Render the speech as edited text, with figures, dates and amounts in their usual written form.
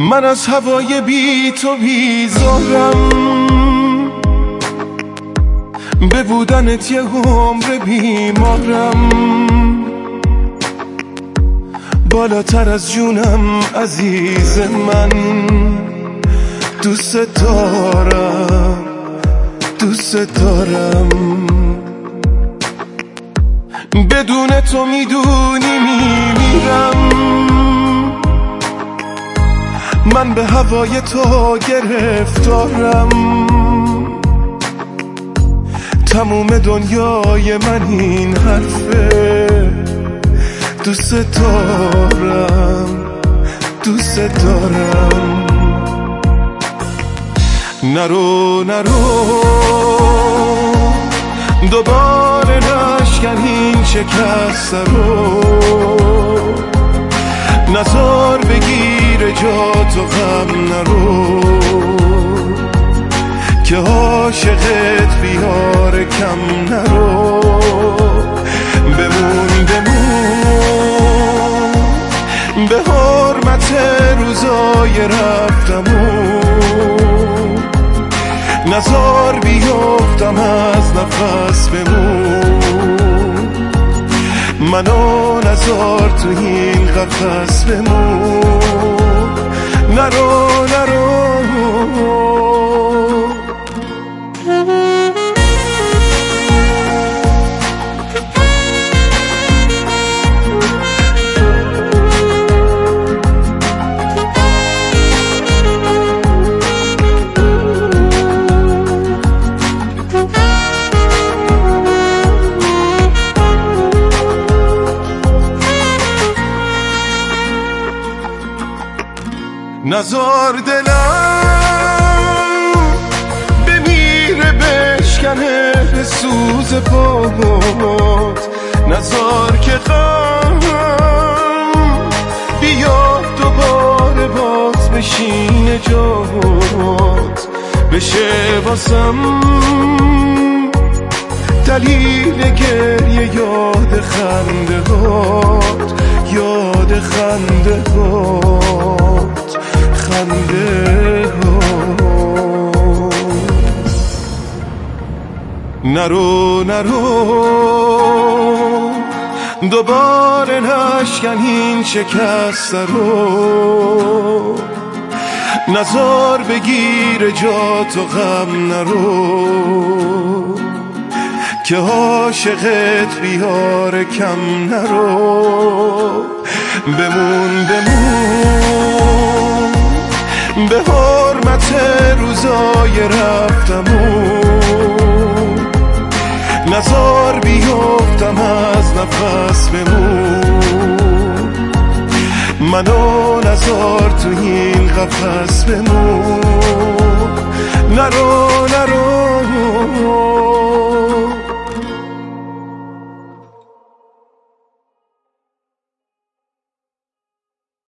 من از هوای بی تو بیزارم، به بودنت یه عمر بیمارم، بالاتر از جونم عزیز من، دوست دارم دوست دارم. بدون تو میدونی میمیرم، من به هوای تو گرفتارم، تموم دنیای من این حرفه، دوست دارم دوست دارم. نرو نرو دوباره نشکن این شکست رو، نزار بگیر جا تو غم نرو، که عاشقت بیار کم نرو. بمون بمون به حرمت روزای رفتمون، نزار بیفتم از نفس بمون، منو نزار تو این قفس بمون. نرو نرو نزار دلم بمیره بشکنه به سوز پات، نزار که غم بیاد دوباره باز بشینه جات، بشه واسم دلیل گریه یاد خنده هات، یاد خنده هات خنده ها. نرو نرو دوباره نشکن این شکست رو، نزار بگیر جا تو غم نرو، که عاشقت بیار کم نرو. بمون بمون به حرمت روزای رفتمون، نزار بیفتم از نفس بمون، منو نزار تو این قفس بمون. نرو